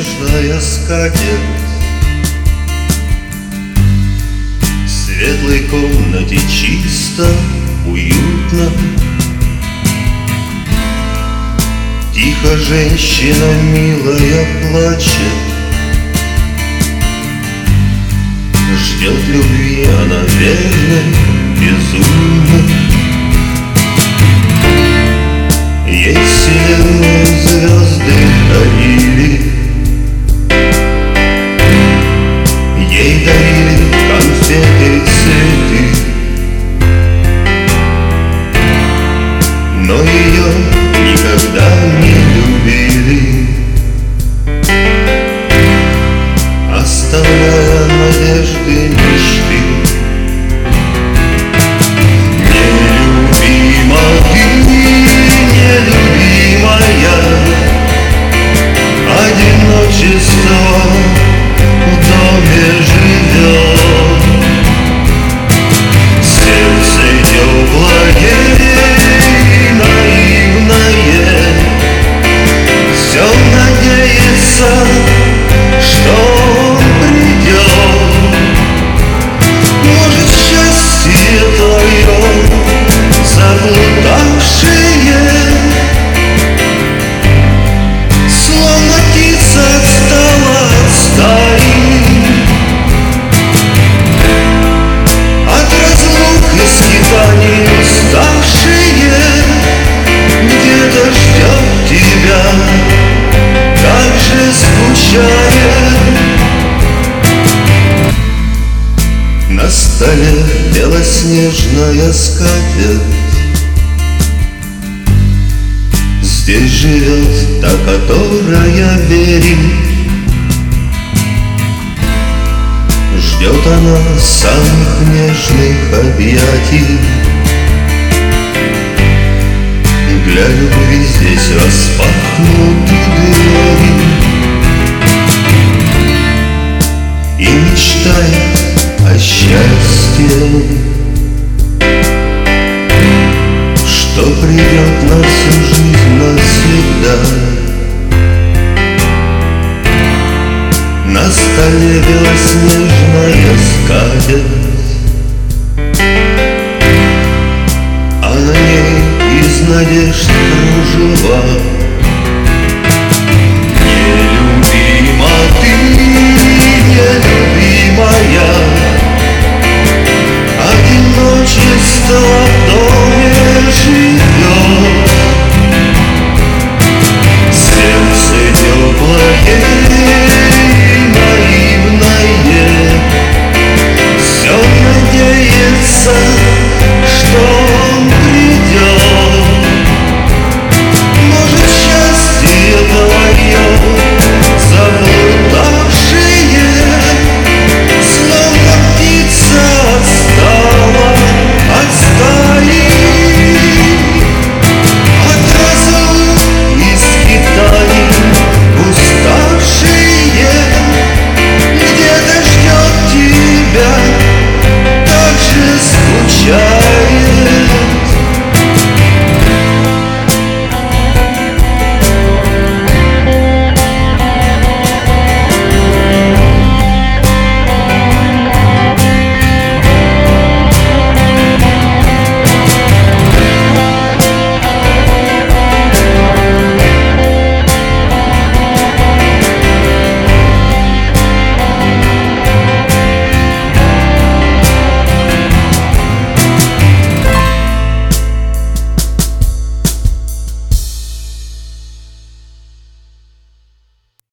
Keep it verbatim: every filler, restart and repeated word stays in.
белоснежная скатерть в светлой комнате чисто, уютно. Тихо женщина милая плачет, ждет любви она верной, безумной. Ей вселенную звезды дарили, ей дарили конфеты и цветы, но ее никогда не любили, оставляя надежды, мечты. Одиночество в доме живет, сердце теплое и наивное, все надеется, что он придет. Может, счастье твое заплутавшее, на столе белоснежная скатерть. Здесь живет та, которая верит, ждет она самых нежных объятий. Для любви здесь распахнуты двери, и мечтает о счастье, что придет на всю жизнь навсегда. На столе белоснежная скатерть, а на ней из надежд кружева.